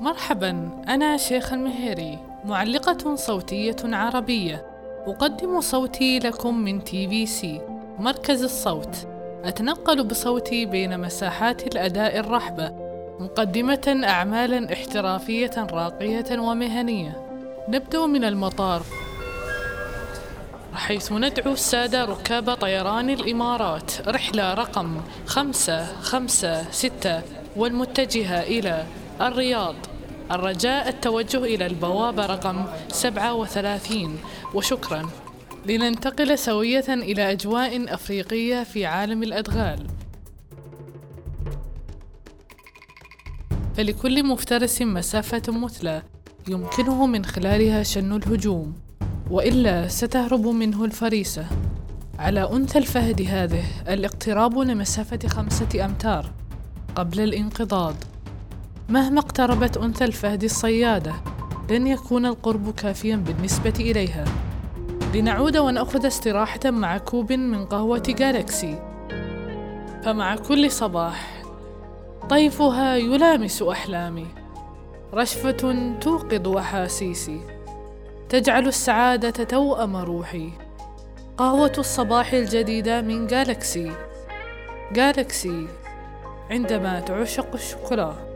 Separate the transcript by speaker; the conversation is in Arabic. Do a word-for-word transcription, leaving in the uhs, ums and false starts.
Speaker 1: مرحبا، أنا شيخ المهيري، معلقة صوتية عربية، أقدم صوتي لكم من تي في سي مركز الصوت. أتنقل بصوتي بين مساحات الأداء الرحبة، مقدمة أعمالا احترافية راقية ومهنية. نبدأ من المطار، حيث ندعو السادة ركاب طيران الإمارات رحلة رقم خمسة خمسة ستة والمتجهة إلى الرياض. الرجاء التوجه إلى البوابة رقم سبعة وثلاثين، وشكرا. لننتقل سوية إلى أجواء أفريقية في عالم الأدغال. فلكل مفترس مسافة مثلى يمكنه من خلالها شن الهجوم، وإلا ستهرب منه الفريسة. على أنثى الفهد هذه الاقتراب لمسافة خمسة أمتار قبل الانقضاض. مهما اقتربت أنثى الفهد الصيادة لن يكون القرب كافيا بالنسبة إليها. لنعود ونأخذ استراحة مع كوب من قهوة جالكسي. فمع كل صباح طيفها يلامس أحلامي، رشفة توقظ أحاسيسي، تجعل السعادة توأم روحي. قهوة الصباح الجديدة من جالكسي. جالكسي، عندما تعشق الشوكولا.